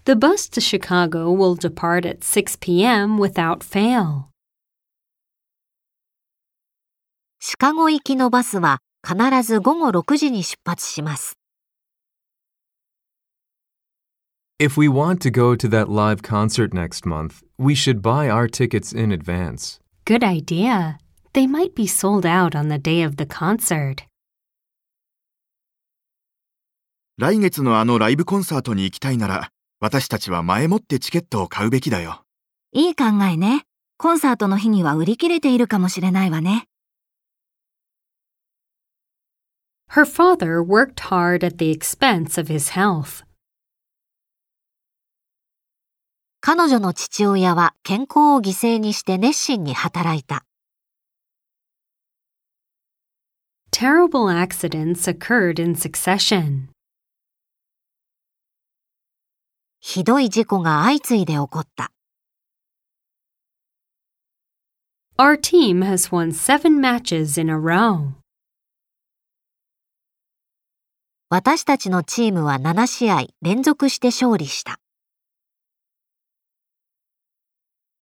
The bus to Chicago will depart at 6 p.m. without fail. シカゴ行きのバスは必ず午後6時に出発します。 If we want to go to that live concert next month, we should buy our tickets in advance. Good idea. They might be sold out on the day of the concert. 来月のあのライブコンサートに行きたいなら、私たちは前もってチケットを買うべきだよ。 いい考えね。コンサートの日には売り切れているかもしれないわね。 Her father worked hard at the expense of his health. 彼女の父親は健康を犠牲にして熱心に働いた。 Terrible accidents occurred in succession. ひどい事故が相次いで起こった。 Our team has won 7 matches in a row. 私たちのチームは7試合連続して勝利した。